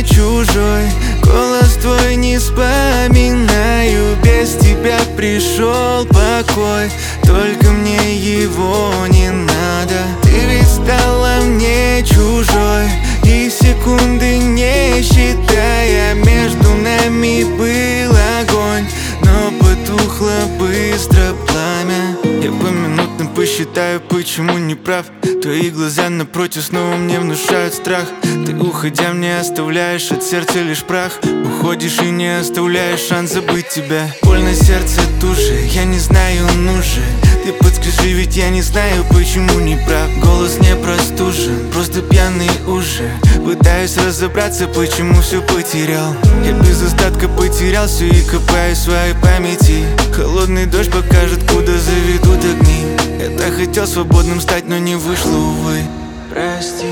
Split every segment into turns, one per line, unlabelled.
чужой, голос твой не вспоминаю. Без тебя пришел покой, только мне его не надо. Ты ведь стала мне чужой, и секунды не считая. Между нами был огонь, но потухло быстро пламя. Я по минутам посчитаю, почему не прав. Твои глаза напротив снова мне внушают страх. Ты, уходя, мне оставляешь от сердца лишь прах. Уходишь и не оставляешь шанс забыть тебя. Больно сердце туже, я не знаю, нужен. Ты подскажи, ведь я не знаю, почему не прав. Голос не простужен, просто пьяный уже. Пытаюсь разобраться, почему все потерял. Я без остатка потерял все и копаю в своей памяти. Холодный дождь покажет, куда заведут огни. Я так хотел свободным стать, но не вышло, увы. Прости.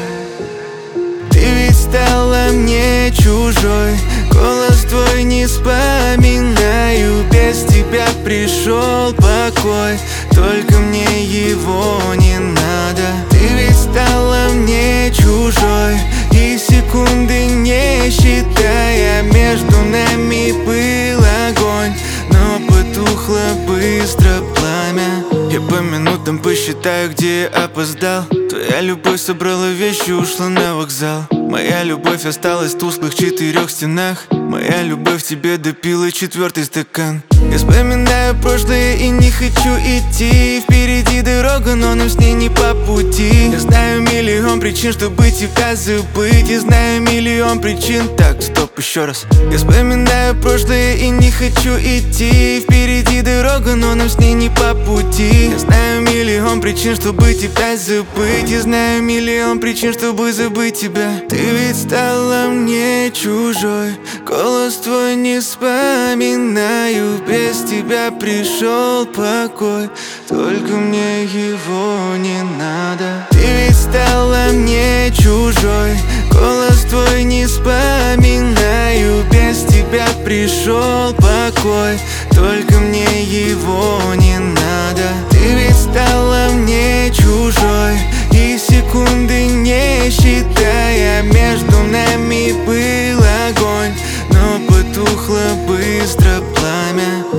Ты ведь стала мне чужой, голос твой не вспоминаю. Без тебя пришел покой, только мне его не надо. Ты ведь стала мне чужой, и секунды не считая. Между нами был огонь, но потухло быстро пламя. Я по минутам посчитаю, где я опоздал. Твоя любовь собрала вещи, ушла на вокзал. Моя любовь осталась в тусклых 4 стенах. Моя любовь тебе допила 4-й стакан. Я вспоминаю прошлое и не хочу идти. Впереди дорога, но нам с ней не по пути. Я знаю миллион причин, чтобы тебя забыть. Я знаю миллион причин. Так, стоп, еще раз. Я вспоминаю прошлое и не хочу идти. Впереди дорога, но нам с ней не по пути. Я знаю миллион причин, чтобы тебя забыть. Я знаю миллион причин, чтобы забыть тебя. Ты ведь стала мне чужой, голос твой не вспоминаю. Без тебя пришел покой, только мне его не надо. Ты ведь стала мне чужой, голос твой не вспоминаю. Без тебя пришел покой, только мне его не надо. Ты ведь стала мне чужой, и секунды не считая. Между нами был огонь, но потухло быстро пламя.